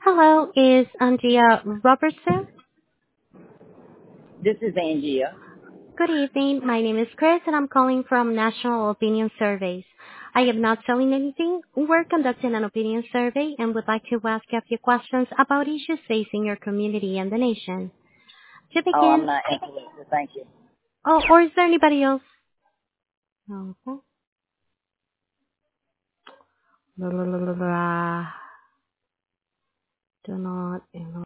Hello, is Andrea Robertson? This is Angia. Good evening. My name is Chris, and I'm calling from National Opinion Surveys. I am not selling anything. We're conducting an opinion survey and would like to ask you a few questions about issues facing your community and the nation. To Oh, I'm begin, not interested. Thank you. or is there anybody else? Okay. Blah, blah, blah, blah, blah. Do not.